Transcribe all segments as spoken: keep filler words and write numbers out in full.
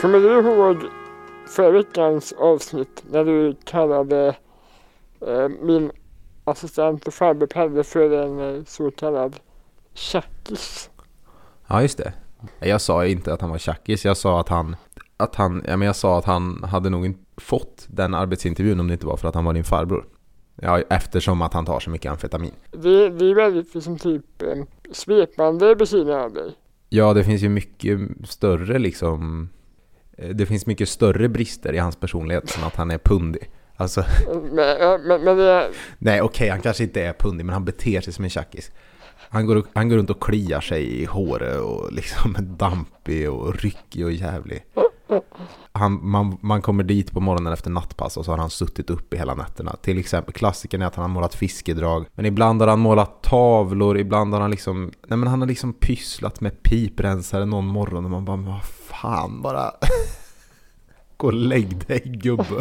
Kommer du ihåg förra veckans avsnitt när du kallade eh, min assistent och farbror Pelle för en eh, så kallad tjackis? Ja, just det. Jag sa inte att han var tjackis. Jag sa att han att han ja, men jag sa att han hade nog inte fått den arbetsintervjun om det inte var för att han var din farbror. Ja, eftersom att han tar så mycket amfetamin. Det, det är väldigt liksom typ eh, svepande beskrivningar av dig. Ja, det finns ju mycket större liksom det finns mycket större brister i hans personlighet än att han är pundig. Alltså men, men, men det... Nej, okej, okay, han kanske inte är pundig, men han beter sig som en tjackis. Han går, han går runt och kliar sig i håret och liksom är dampig och ryckig och jävlig. Han, man, man kommer dit på morgonen efter nattpass och så har han suttit upp i hela nätterna. Till exempel klassiken är att han har målat fiskedrag. Men ibland har han målat tavlor, ibland har han liksom nej men han har liksom pysslat med piprensare någon morgon och man bara, vad fan, bara gå och lägg dig, gubbe.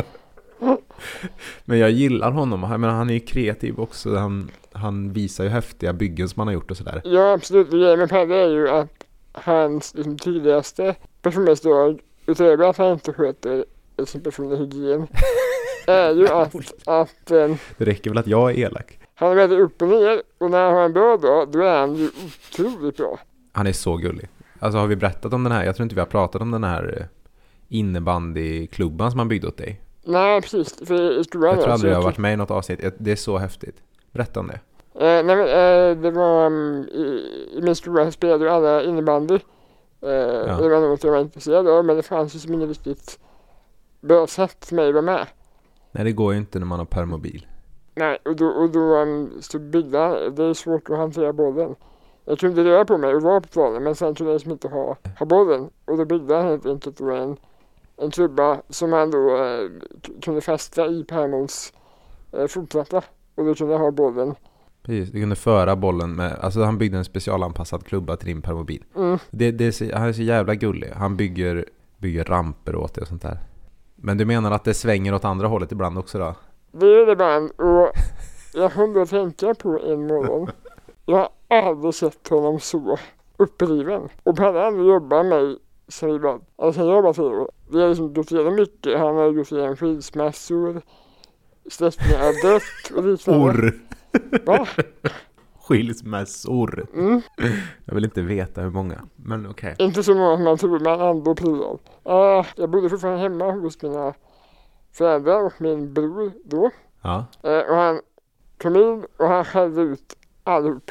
Men jag gillar honom. Men han är ju kreativ också. Han, han visar ju häftiga byggen som han har gjort och sådär. Ja, absolut. Det grejen med Pelle är ju att hans liksom, tydligaste personlighetsdrag, utöver att han inte sköter sin personliga hygien, är ju att, att um, det räcker väl att jag är elak. Han är väldigt upp och ner. Och när han har en bra dag, då är han ju otroligt bra. Han är så gullig. Alltså har vi berättat om den här? Jag tror inte vi har pratat om den här innebandyklubban som han byggde åt dig. Nej, precis. För jag tror aldrig jag har varit med i något avsnitt. Det är så häftigt. Berätta om det. Eh, nej, men, eh, det var um, i, i min stora spelade alla innebandy. Eh, ja. Det var något jag var intresserad av, men det fanns ju som inget riktigt bra sätt för mig att vara med. Nej, det går ju inte när man har permobil. Nej, och då, och då um, så byggde det är svårt att hantera bollen. Jag kunde röra på mig och vara på planen, men sen kunde jag liksom inte ha, ha bollen. Och då byggde han helt enkelt då en En klubba som han då eh, kunde fästa i permons eh, fotplatta. Och då kunde jag ha bollen. Precis, du kunde föra bollen med... Alltså han byggde en specialanpassad klubba till din permobil. Mm. Det, det är så, han är så jävla gullig. Han bygger, bygger ramper åt det och sånt där. Men du menar att det svänger åt andra hållet ibland också då? Det är det ibland. Och jag kommer att tänka på en morgon. Jag har aldrig sett honom så uppriven. Och Pelle han jobbar med så vi bara, alltså jag jobbar för år. Vi har liksom gått igenom mycket. Han har gått igenom skilsmässor, släktingar har dött och liknande. Orr. Va? Skilsmässor. Mm. Jag vill inte veta hur många, men okej. Okay. Inte så många som man tror, men ändå prylar. Uh, jag bodde fortfarande hemma hos mina föräldrar och min bror då. Ja. Uh, och han kom in och han skällde ut allihop.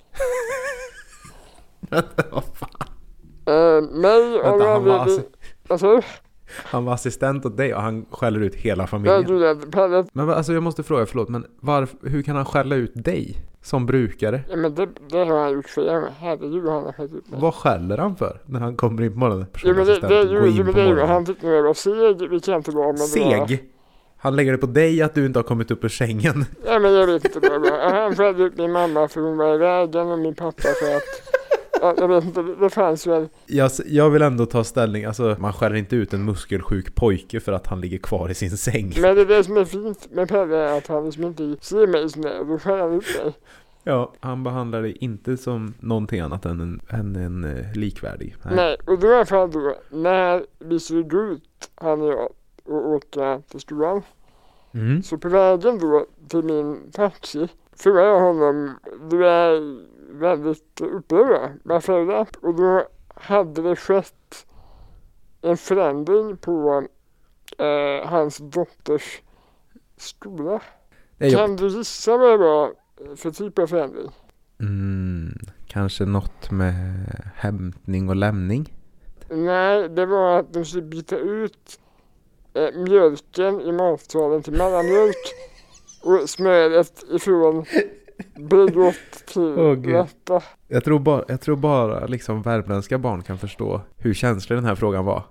Vad fan? Uh, mig och Vänta, han, var assi- alltså, han var assistent åt dig och han skäller ut hela familjen. Jag det, men alltså jag måste fråga, förlåt, men varför, hur kan han skälla ut dig som brukare? Ja, men det, det har han gjort för jag herregud han har skällt ut mig. Vad skäller han för när han kommer in på morgonen? Ja, men det, det, det, det, det, det, han tyckte nog jag var seg, vi kan inte vara med. Seg? Han lägger det på dig att du inte har kommit upp ur sängen. Ja, men jag vet inte vad det var. Han skällde ut min mamma för hon var i vägen och min pappa för att ja, jag vet inte, det fanns väl. Jag, jag vill ändå ta ställning. Alltså, man skäller inte ut en muskelsjuk pojke för att han ligger kvar i sin säng. Men det är det som är fint med Pelle är att han liksom inte ser mig som det är. Då skäller han ut mig. Ja, han behandlar dig inte som någonting annat än en, än en uh, likvärdig. Nej. Nej, och då i alla fall då, när vi såg ut, han och jag, och åkte till skolan. Mm. Så på vägen då till min taxi frågade jag honom, du är väldigt upprörd, varför är det? Och då hade det skett en förändring på eh, hans dotters skola. Kan du gissa vad det var för typ av förändring? Mm, kanske något med hämtning och lämning? Nej, det var att de skulle byta ut eh, mjölken i matsalen till mellanmjölk och smöret ifrån Bregott till oh, detta. Jag tror bara, jag tror bara liksom värmländska barn kan förstå hur känslig den här frågan var.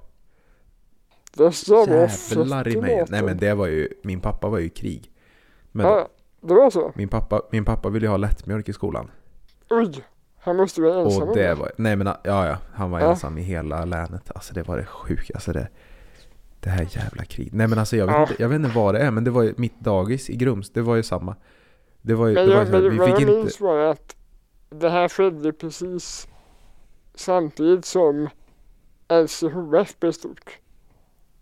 Det så jävlar i mig. Nej, men det var ju, min pappa var ju i krig. Men ja, det var så. Min pappa, min pappa ville ju ha lättmjölk i skolan. Oj, han måste vara ensam. Och det var, nej men ja, ja, han var ja. ensam i hela länet. Alltså det var det sjuka, alltså det det här jävla krig. Nej men alltså jag vet, ja. inte, jag vet inte vad det är, men det var ju mitt dagis i Grums, det var ju samma. Det var ju, men det jag, var ju så här, men, vi fick jag inte... minns var att det här skedde precis samtidigt som L C H F bestod.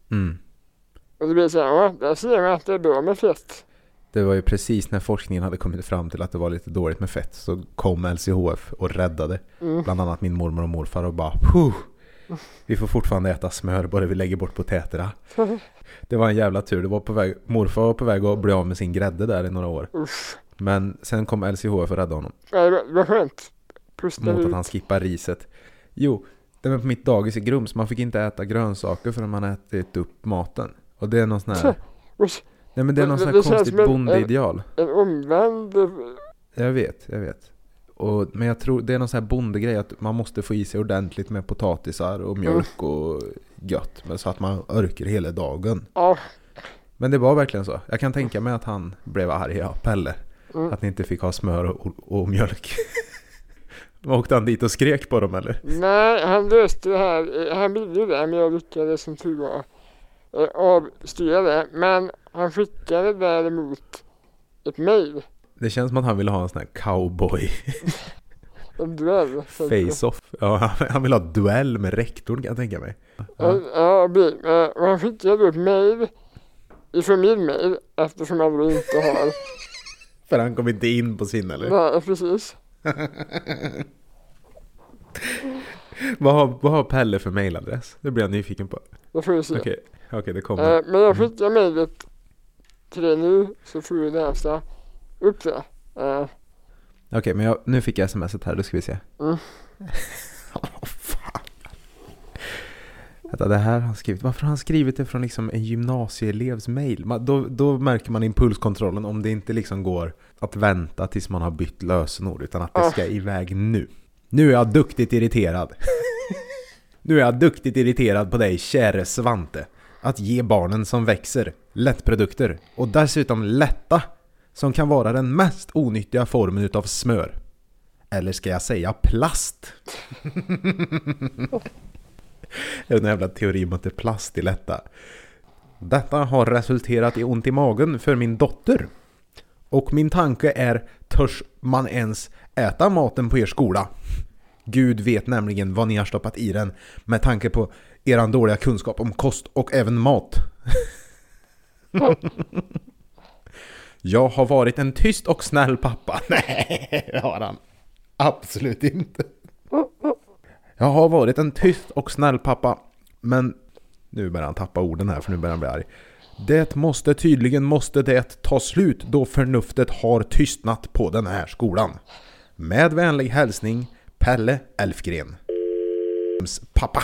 Mm. Och det blir så här, ja, där ser man att det är bra med fett. Det var ju precis när forskningen hade kommit fram till att det var lite dåligt med fett så kom L C H F och räddade Mm. bland annat min mormor och morfar och bara Puh, vi får fortfarande äta smör bara vi lägger bort potäterna. Det var en jävla tur. Det var på väg, morfar var på väg att bli av med sin grädde där i några år. Usch. Men sen kom L C H F och räddade honom. Ja, det var, det var skönt. Pusta Mot ut. att han skippar riset. Jo, det var på mitt dagis i Grums. Man fick inte äta grönsaker förrän man ätit upp maten. Och det är någon sån här... Usch. Nej men det är någon Det- sån det här känns konstigt som en- bondeideal. En omvänd... Jag vet, jag vet. Och, men jag tror det är någon sån här bondegrej att man måste få i sig ordentligt med potatisar och mjölk och gött. Men så att man orkar hela dagen. Ja. Men det var verkligen så. Jag kan tänka mig att han blev arg, ja, Pelle. Mm. Att ni inte fick ha smör och, och, och mjölk. Åkte han dit och skrek på dem eller? Nej, han löste det här. Han ville ju det, men jag lyckades som tur var eh, avstyra det. Men han skickade däremot ett mejl. Det känns som att han ville ha en sån här cowboy En duell. face-off. Ja, han- han vill ha duell med rektorn kan jag tänka mig. Ja, Ja. ja, bi- eh, och han skickade då ett mejl ifrån min mejl eftersom han då inte har. För han kom inte in på sin eller? Nej, precis. Vad har, vad har Pelle för mailadress? Det blir jag nyfiken på. Det får vi se. Okej, okej det kommer. Eh, men jag skickar mejlet till dig nu så får du läsa upp det. Eh, Okej, men jag, nu fick jag smset här, då ska vi se. Mm. Åh, fan. Vänta, det här har han skrivit. Varför har han skrivit det från liksom en gymnasieelevs mail? Man, då, då märker man impulskontrollen om det inte liksom går att vänta tills man har bytt lösenord utan att det Ah. ska iväg nu. Nu är jag duktigt irriterad. Nu är jag duktigt irriterad på dig, käre Svante. Att ge barnen som växer lättprodukter och dessutom lätta som kan vara den mest onyttiga formen utav smör. Eller ska jag säga plast? Det är en jävla teori om att det är plast i lätta. Detta har resulterat i ont i magen för min dotter. Och min tanke är, törs man ens äta maten på er skola? Gud vet nämligen vad ni har stoppat i den med tanke på eran dåliga kunskap om kost och även mat. Jag har varit en tyst och snäll pappa. Nej, det har han absolut inte. Jag har varit en tyst och snäll pappa. Men nu börjar han tappa orden här för nu börjar han bli arg. Det måste tydligen måste det ta slut då förnuftet har tystnat på den här skolan. Med vänlig hälsning Pelle Elfgren. Pappa.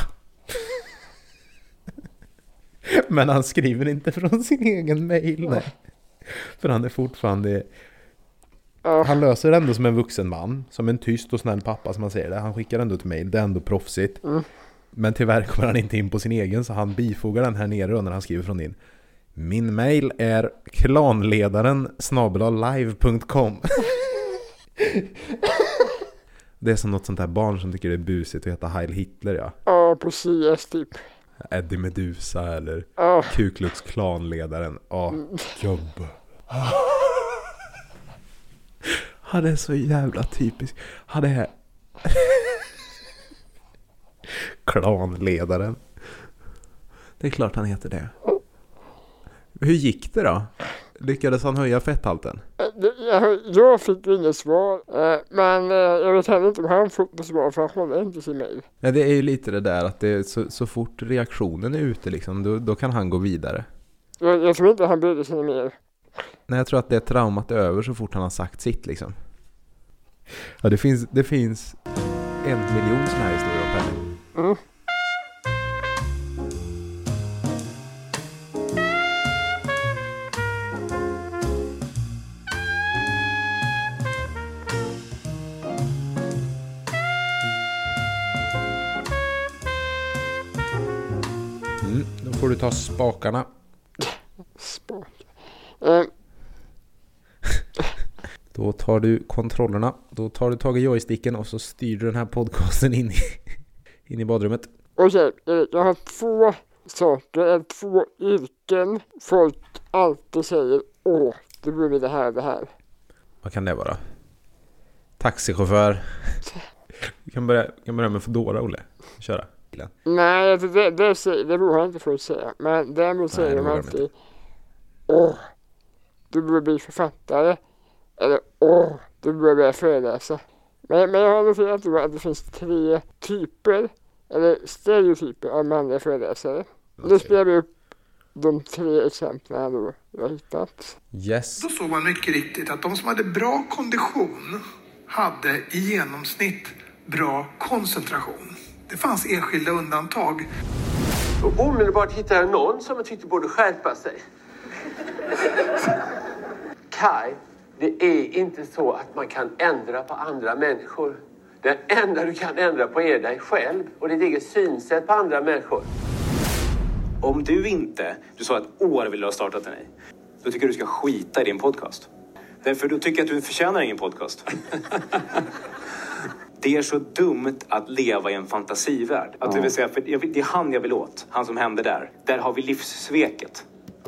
Men han skriver inte från sin egen mail. Nej. För han är fortfarande... ja. Han löser ändå som en vuxen man. Som en tyst och snäll pappa som man säger det. Han skickar ändå till mail. Det är ändå proffsigt. Mm. Men tyvärr kommer han inte in på sin egen. Så han bifogar den här nere när han skriver från din. Min mail är klanledaren snabel-a live punkt com. Det är som något sånt här barn som tycker det är busigt att heta Heil Hitler, ja. Ja, precis typ. Eddie Medusa eller Ja. Ku Klux Klan-ledaren. Ja, jobb. Han är så jävla typisk. Han är... Klanledaren. Det är klart han heter det. Hur gick det då? Lyckades han höja fetthalten? Det- Jag, jag fick inget svar, eh, men eh, jag vet heller inte om han fått något svar för han håller inte sin mail. Ja, det är ju lite det där att det är så, så fort reaktionen är ute liksom, då, då kan han gå vidare. Jag, jag tror inte han brydde sig mer. Nej, jag tror att det traumat är över så fort han har sagt sitt liksom. Ja, det finns, det finns en miljon såna här historier om Pelle. Mm. Mm, då får du ta spakarna. Spak. Eh, Då tar du kontrollerna. Då tar du tag i joysticken och så styr du den här podcasten in i, in i badrummet. Okej, Erik, jag har två saker, eller två yrken folk alltid säger åh, det blir det här, det här. Vad kan det vara? Taxichaufför. Vi kan börja, vi kan börja med Fodora, Olle. Köra. Nej, det, det, det, det vågar jag inte få att säga. Men däremot säger de alltid åh, du borde bli författare. Eller åh, du borde börja föreläsa. Men, men jag har noterat då att det finns tre typer, eller stereotyper av manliga föreläsare. Okay. Nu spelar vi upp de tre exemplen då jag har hittat. Yes. Då såg man mycket riktigt att de som hade bra kondition hade i genomsnitt bra koncentration. Det fanns enskilda undantag. Och omedelbart hittade jag någon som jag tyckte borde skärpa sig. Kai, det är inte så att man kan ändra på andra människor. Det enda du kan ändra på är dig själv och ditt eget synsätt på andra människor. Om du inte, du sa att år vill du ha startat den, då tycker du ska skita i din podcast. Därför då tycker jag att du förtjänar ingen podcast. Det är så dumt att leva i en fantasivärld. Att det vill säga, för jag, det är han jag vill åt. Han som hände där. Där har vi livssveket.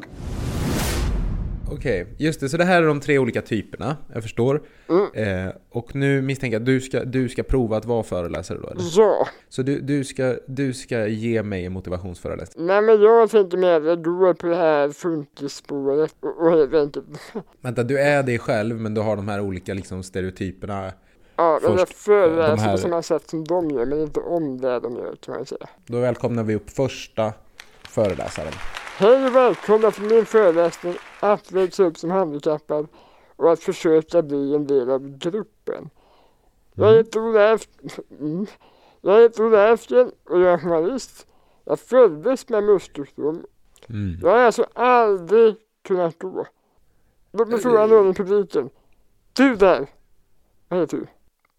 Okej, okay, just det. Så det här är de tre olika typerna, jag förstår. Mm. Eh, och nu misstänker jag att du ska, du ska prova att vara föreläsare då, eller? Ja. Så du, du, ska, du ska ge mig en motivationsföreläsning? Nej, men jag tänkte med att du är på det här funkisspåret och, och helt enkelt. Vänta, du är dig själv, men du har de här olika liksom, stereotyperna. Ja, men jag föreläser här... på samma sätt som de gör, men inte om det de gör, kan man säga. Då välkomnar vi upp första föreläsaren. Hej och välkomna till min föreläsning att växa upp som handikappad och att försöka bli en del av gruppen. Mm. Jag heter Olle Elfgren. Jag heter Olle Elfgren och jag är journalist. Jag föddes med muskelsjukdom. Mm. Jag har alltså aldrig kunnat gå. Låt mig fråga någon i publiken. Du där! Vad heter du?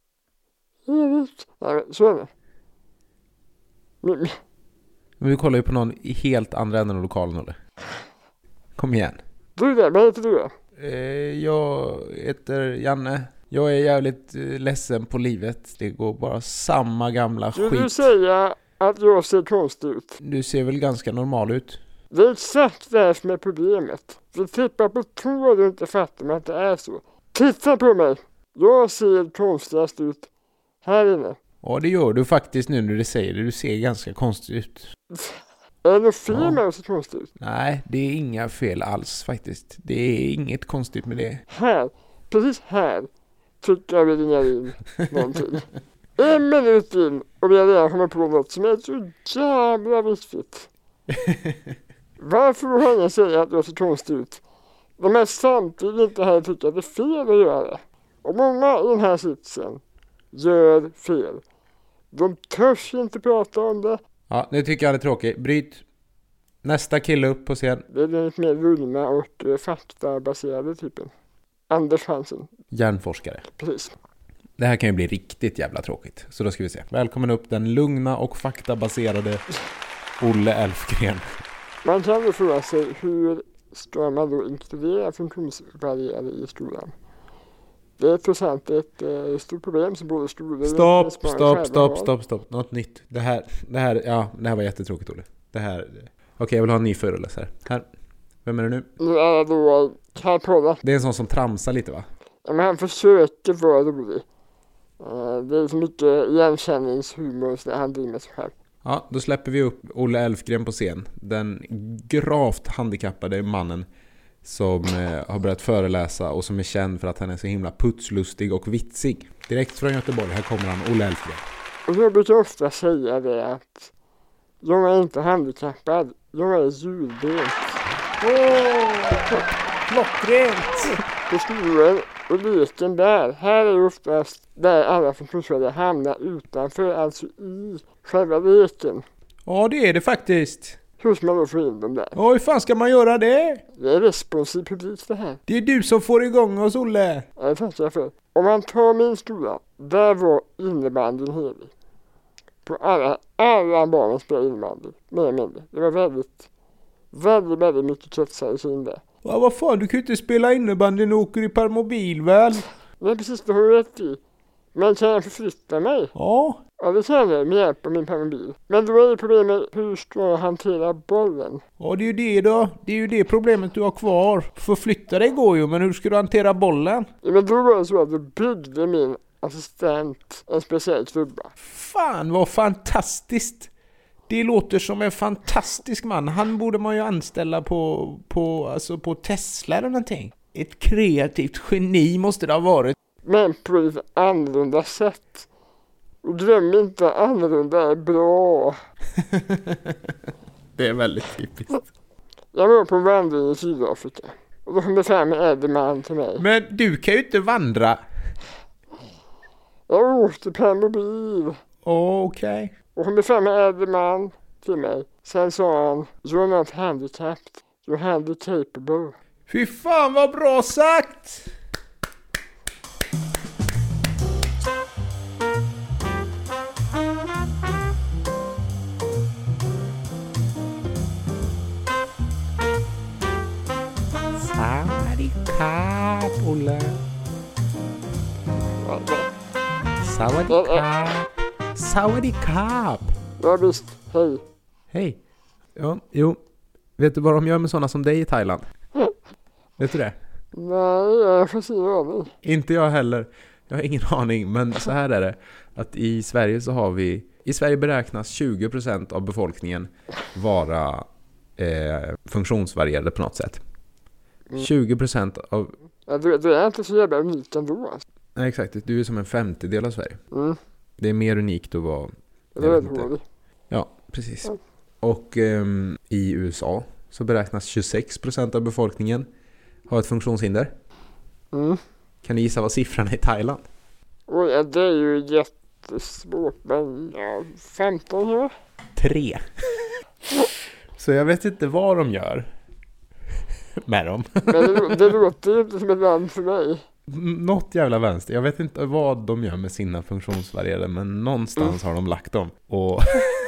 Erik. Nej, så är det. Men, men du kollar ju på någon i helt andra änden av lokalen, eller? Kom igen. Du där, vad heter du då? Eh, jag heter Janne. Jag är jävligt eh, ledsen på livet. Det går bara samma gamla skit. Vill du säga att jag ser konstig ut? Du ser väl ganska normal ut. Det är exakt det här som är problemet. Du tippar på tå och du inte fattar att det är så. Titta på mig! Jag ser konstigast ut här inne. Ja, det gör du faktiskt nu när du säger det. Du ser ganska konstig ut. Är det något fel med att se konstigt ut? Nej, det är inga fel alls faktiskt. Det är inget konstigt med det. Här, precis här, tycker jag vi ringer in någonting. En minut in och vi har redan kommit på något som är så jävla viktigt. Varför har ingen säga att jag ser konstigt ut? De är samtidigt inte här och tycker att det är fel att göra det. Och många i den här sitsen gör fel. De törs inte prata om det. Ja, nu tycker jag det är tråkigt. Bryt. Nästa kille upp på scen. Det är den mer lugna och eh, faktabaserade typen. Anders Hansen. Hjärnforskare. Precis. Det här kan ju bli riktigt jävla tråkigt. Så då ska vi se. Välkommen upp den lugna och faktabaserade Olle Elfgren. Man kan ju fråga sig hur ska man då inkludera funktionsvarierade i skolan? Det är trots allt ett eh, stort problem som både skolor... Stopp, stopp, stopp, stopp, stopp. Något nytt. Det här, det här, ja, det här var jättetråkigt, Olle. Det här... Okej, okay, jag vill ha en ny föreläsare. Här. Vem är det nu? Nu är det då Kai Polla. Det är en sån som tramsar lite, va? Ja, men han försöker vara rolig. Uh, det är så mycket igenkänningshumor så han driver med sig själv. Ja, då släpper vi upp Olle Elfgren på scen. Den gravt handikappade mannen som eh, har börjat föreläsa och som är känd för att han är så himla putslustig och vitsig. Direkt från Göteborg, här kommer han, Olle Elfgren. Och jag brukar ofta säga det att jag är inte handikappad, jag är hjulbent. Åh, klockrent! På skolan och leken där, här är oftast där alla funktionsvarierade hamnar utanför, alltså i själva leken. Ja, det är det faktiskt. Hur ska man då få in dem där? Ja, hur fan ska man göra det? Det är responsiv publik det här. Det är du som får igång oss, Olle. Ja, det tackar jag för. Om man tar min skola, där var innebandyn helig. På alla, alla barnen spelade innebandy, mer eller mindre. Det var väldigt, väldigt, väldigt mycket kretsar kring det. Ja, vad fan, du kan ju inte spela innebandy när du åker i permobil, väl? Nej, precis, det har du rätt i. Men kan jag förflytta mig? Ja. Ja, det kan jag med hjälp av min permobil. Men då är det problemet, hur ska jag hantera bollen? Ja, det är ju det då. Det är ju det problemet du har kvar. Förflytta dig går ju, men hur ska du hantera bollen? Ja, men då var det så att du byggde min assistent en speciell klubba. Fan, vad fantastiskt. Det låter som en fantastisk man. Han borde man ju anställa på, på, alltså på Tesla eller någonting. Ett kreativt geni måste det ha varit. Men på ett annorlunda sätt. Och glöm inte, annorlunda är bra. Det är väldigt typiskt. Jag var på vandring i Sydafrika. Och då kom det fram en äldre man till mig. Men du kan ju inte vandra. Jag åkte på en mobil. Oh, okej. Okay. Och kom det fram en äldre man till mig. Sen sa han, you're not handicapped, you're handicapable. Fy fan vad bra sagt! Sawadikap, Olle. Sawadikap. Sawadikap. Ja visst, hej. Hej. Ja, jo. Vet du vad de gör med sådana som dig i Thailand? Vet du det? Nej, jag får se aning. Inte jag heller. Jag har ingen aning, men så här är det. Att i Sverige så har vi... I Sverige beräknas tjugo procent av befolkningen vara eh, funktionsvarierade på något sätt. tjugo procent av... Ja, det, det är inte så jävla unikt ändå. Alltså. Nej, exakt. Du är som en femtedel av Sverige. Mm. Det är mer unikt att vara... Rödhårig. Ja, precis. Ja. Och um, i U S A så beräknas tjugosex procent av befolkningen ha ett funktionshinder. Mm. Kan ni gissa vad siffran är i Thailand? Oj, ja, det är ju jättesvårt, men ja, femton här. Tre. Så jag vet inte vad de gör med dem. Men det, det låter ju inte som ett land för mig. Något jävla vänster. Jag vet inte vad de gör med sina funktionsvarierade, men någonstans mm. har de lagt dem. Och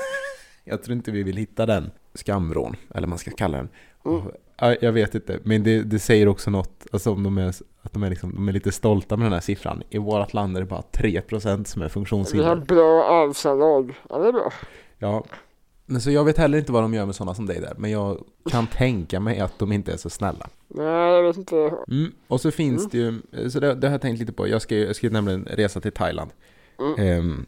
jag tror inte vi vill hitta den skamvrån, eller man ska kalla den. Mm. Jag vet inte, men det, det säger också något, alltså om de är, att de är, liksom, de är lite stolta med den här siffran. I vårt land är det bara tre procent som är funktionshinder. Vi har bra arvsanlag. Ja, det är bra. Ja, men så jag vet heller inte vad de gör med sådana som dig där. Men jag kan tänka mig att de inte är så snälla. Nej, jag vet inte. Mm, och så finns mm. det ju, så det, det har jag tänkt lite på. Jag ska, jag ska nämligen resa till Thailand. Mm. Um,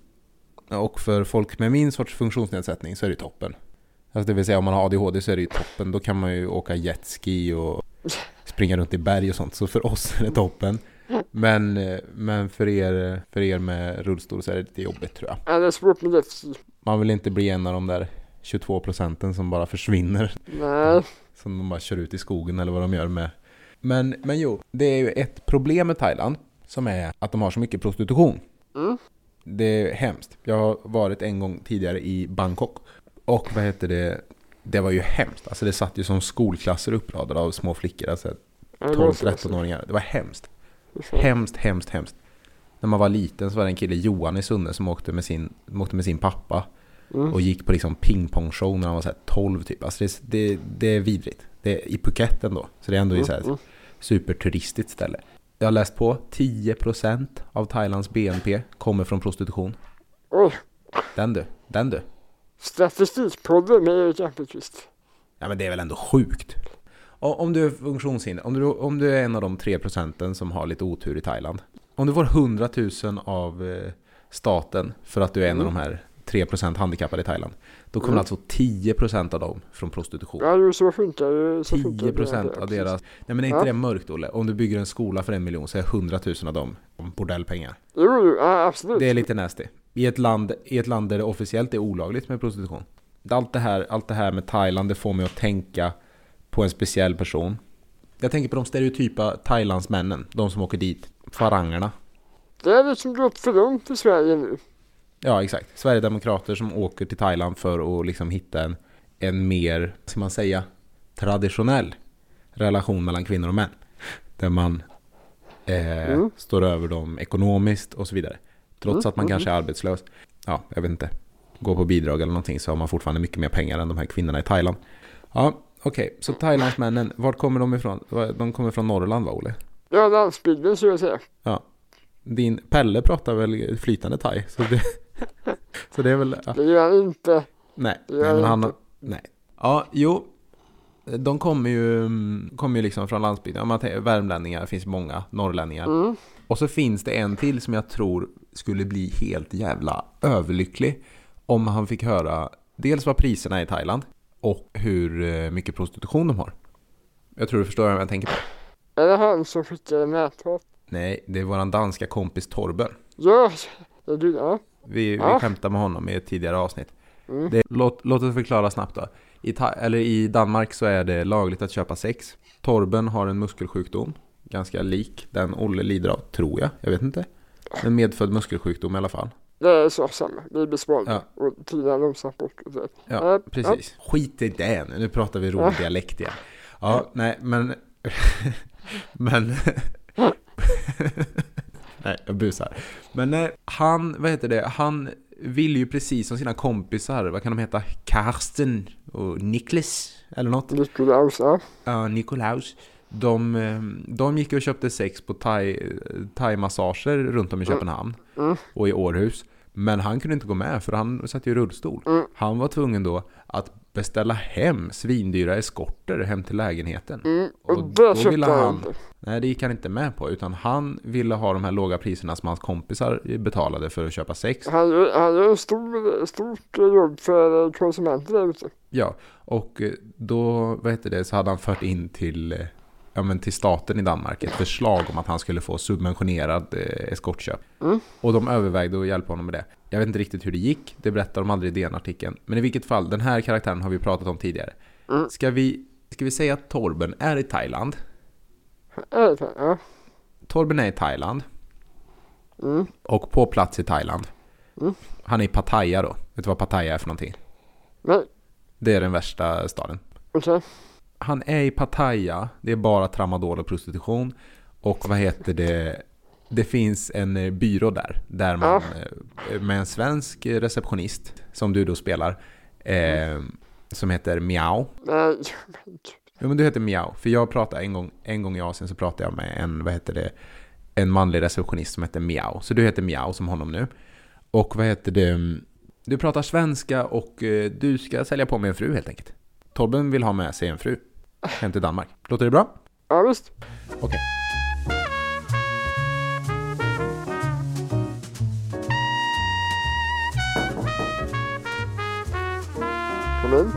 och för folk med min sorts funktionsnedsättning så är det toppen. Alltså det vill säga om man har A D H D så är det ju toppen. Då kan man ju åka jetski och springa runt i berg och sånt. Så för oss är det toppen. Men, men för, er, för er med rullstol så är det lite jobbigt, tror jag. Ja, det är svårt med jetski. Man vill inte bli en av de där tjugotvå procenten som bara försvinner. Nej. Som de bara kör ut i skogen eller vad de gör med. Men, men jo, det är ju ett problem med Thailand som är att de har så mycket prostitution. Mm. Det är hemskt. Jag har varit en gång tidigare i Bangkok. Och vad heter det? Det var ju hemskt. Alltså det satt ju som skolklasser uppradade av små flickor. Alltså tolv tretton-åringar. Det var hemskt. Hemskt, hemskt, hemskt. När man var liten så var det en kille, Johan i Sunne, som åkte med sin, åkte med sin pappa. Mm. Och gick på liksom pingpongshow när han var så här tolv typ. Alltså det, det, det är vidrigt. Det är i Phuket ändå. Så det är ändå mm. så här superturistiskt ställe. Jag har läst på tio procent av Thailands B N P kommer från prostitution. Oj. Den du, den du. Statistikpodden med Erik Appelqvist. Ja, men det är väl ändå sjukt. Och om du är funktionshinder, om du, om du är en av de tre procenten som har lite otur i Thailand. Om du får hundratusen av eh, staten för att du är en mm. av de här tre procent handikappade i Thailand. Då kommer mm. alltså tio procent av dem från prostitution. Ja, det så funkar det. tio procent av deras... Nej, men är inte ja. det mörkt, Olle? Om du bygger en skola för en miljon så är hundratusen av dem bordellpengar. Jo, ja, absolut. Det är lite nasty. I ett land, i ett land där det officiellt är olagligt med prostitution. Allt det här, allt det här med Thailand, det får mig att tänka på en speciell person. Jag tänker på de stereotypa Thailandsmännen. De som åker dit. Farangerna. Det är liksom gått för långt i Sverige nu. Ja, exakt. Sverigedemokrater som åker till Thailand för att liksom hitta en, en mer, ska man säga, traditionell relation mellan kvinnor och män. Där man eh, mm. står över dem ekonomiskt och så vidare. Trots mm. att man mm. kanske är arbetslös. Ja, jag vet inte. Går på bidrag eller någonting så har man fortfarande mycket mer pengar än de här kvinnorna i Thailand. Ja, okej. Okay. Så Thailandsmännen, vart kommer de ifrån? De kommer från Norrland, va, Olle? Ja, landsbygden så jag säga. Ja. Din Pelle pratar väl flytande thai, så det, så det är väl... Ja. Det gör han inte. Nej, nej men han... Inte. Nej. Ja, jo. De kommer ju, kommer ju liksom från landsbygden. Man tänker, värmlänningar, finns många norrlänningar. Mm. Och så finns det en till som jag tror skulle bli helt jävla överlycklig om han fick höra dels vad priserna är i Thailand och hur mycket prostitution de har. Jag tror du förstår vad jag tänker på. Är det han som skickade näthat? Nej, det är våran danska kompis Torben. Ja, det är du, ja. Vi, ja. vi skämtade med honom i ett tidigare avsnitt. Mm. Det, låt, låt oss förklara snabbt då. I, ta, eller I Danmark så är det lagligt att köpa sex. Torben har en muskelsjukdom. Ganska lik den Olle lider av, tror jag. Jag vet inte. En medfödd muskelsjukdom i alla fall. Det är så samma. Vi blir svalda. Ja. Och tiden långsamt bort. Och så. Ja, äh, precis. Ja. Skit i det nu. Nu pratar vi rolig ja. dialekt igen. Ja, nej, men... men... nej, jag busar. Men nej, han, vad heter det? Han vill ju precis som sina kompisar, vad kan de heta? Karsten och Niklas, eller något? Nikolaus, ja. Ja, Nikolaus. De, de gick och köpte sex på thai, thai-massager runt om i Köpenhamn mm. och i Århus. Men han kunde inte gå med för han satt i rullstol. Mm. Han var tvungen då att beställa hem svindyra eskorter hem till lägenheten. Mm. Och, och då ville han inte. Nej, det gick han inte med på, utan han ville ha de här låga priserna som hans kompisar betalade för att köpa sex. Han gör en stor, stort jobb för konsumenter där ute. Ja, och då, vad heter det, så hade han fört in till, ja, men till staten i Danmark ett förslag om att han skulle få subventionerad eh, eskortköp. Mm. Och de övervägde att hjälpa honom med det. Jag vet inte riktigt hur det gick, det berättar de aldrig i den artikeln. Men i vilket fall, den här karaktären har vi pratat om tidigare. Mm. Ska vi, ska vi säga att Torben är i Thailand? Äh, ja. Torben är i Thailand. Mm. Och på plats i Thailand. Mm. Han är i Pattaya då. Vet du vad Pattaya är för någonting? Nej. Det är den värsta staden. Okej. Okay. Han är i Pattaya. Det är bara tramadol och prostitution. Och vad heter det? Det finns en byrå där. Där man ja. med en svensk receptionist som du då spelar. Eh, som heter Miao. Nej. Ja, men du heter Miao. För jag pratade en gång, en gång i Asien så pratade jag med en, vad heter det? En manlig receptionist som heter Miao. Så du heter Miao som honom nu. Och vad heter det? Du pratar svenska och eh, du ska sälja på med en fru helt enkelt. Torben vill ha med sig en fru hem till Danmark. Låter det bra? Ja, visst. Okej. Okay. Kom in.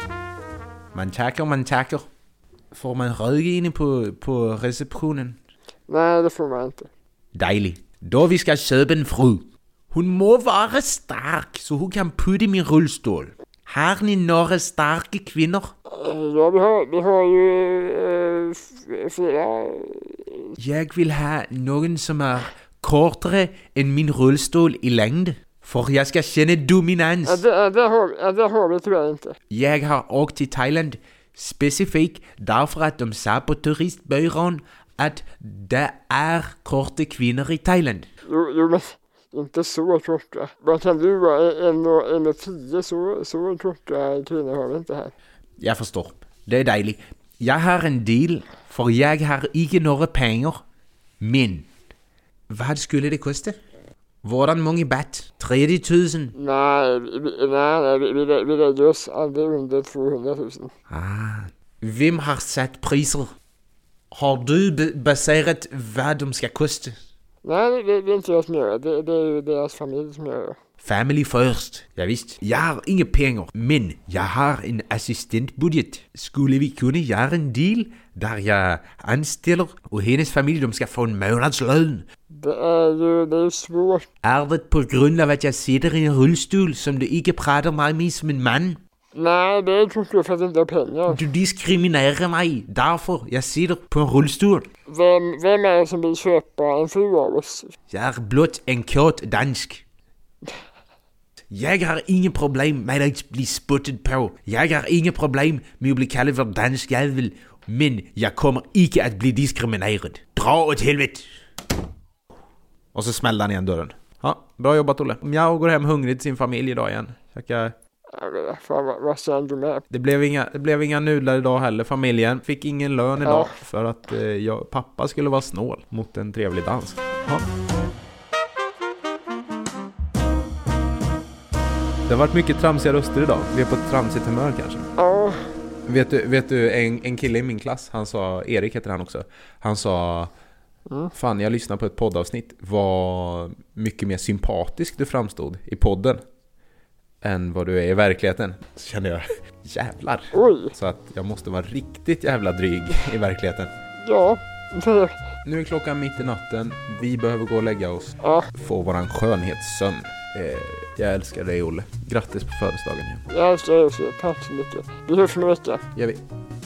Man tackar, man tackar. Får man rög inne på, på receptionen? Nej, det får man inte. Dejligt. Då vi ska köpa en fru. Hon må vara stark så hon kan putte min rullstol. Har ni några starka kvinnor? Ja, vi har, vi har ju äh, flera. Jag vill ha någon som är kortare än min rullstol i längd. För jag ska känna dominans. Ja, det, det, har, ja, det har vi tyvärr inte. Jag har åkt till Thailand specifikt därför att de sa på turistbyrån att det är korta kvinnor i Thailand. Jo, jo men inte så korta. Vad kan du vara? En och, en och tio så, så korta kvinnor har vi inte här. Jag förstår. Det är dejligt. Jag har en deal för jag har inte några pengar. Men vad skulle det kosta? Våran många baht? trettio tusen? Nej, nej, nej vi, vi, vi lägger oss aldrig under tvåhundratusen. Ah, vem har satt priser? Har du b- baserat vad de ska kosta? Nej, det, det är inte jag som gör det. Det, det är ju deras familj som gör det. Family first. Ja visst. Jag har inga pengar, men jag har en assistentbudget. Skulle vi kunna göra en deal där jag anställer och hennes familj de ska få en månadslön? Det är ju det är svårt. Är det på grund av att jag sitter i en rullstol som du inte pratar med mig som en man? Nej, det är inte för att jag inte har pengar. Du diskriminerar mig därför jag sitter på en rullstol. Vem, vem är det som vill köpa en fru av oss? Jag är blott en kort dansk. Jag har inga problem med att bli spottet på. Jag har inga problem med att bli kallad för dansk jävel. Men jag kommer inte att bli diskriminerad. Dra åt helvete! Och så smällde han igen dörren. Ja, bra jobbat Olle. Jag går hem hungrig till sin familj idag igen. Käka... Ja, fan, vad, vad säger du med? Det blev, inga, det blev inga nudlar idag heller. Familjen fick ingen lön idag. Ja. För att eh, jag, pappa skulle vara snål mot en trevlig dans. Ja. Det har varit mycket tramsiga röster idag. Vi är på ett tramsigt humör kanske. Ja. Vet du, vet du en, en kille i min klass, han sa, Erik heter han också. Han sa, mm. fan jag lyssnade på ett poddavsnitt. Vad mycket mer sympatisk du framstod i podden. än vad du är i verkligheten. Så kände jag, jävlar. Oj. Så att jag måste vara riktigt jävla dryg i verkligheten. Ja. Det, Nu är klockan mitt i natten. Vi behöver gå och lägga oss. ja. Få våran skönhetssömn. Eh, jag älskar dig, Olle. Grattis på födelsedagen igen. Jag älskar er också. Tack så mycket. Vi hörs om en vecka. Gör vi.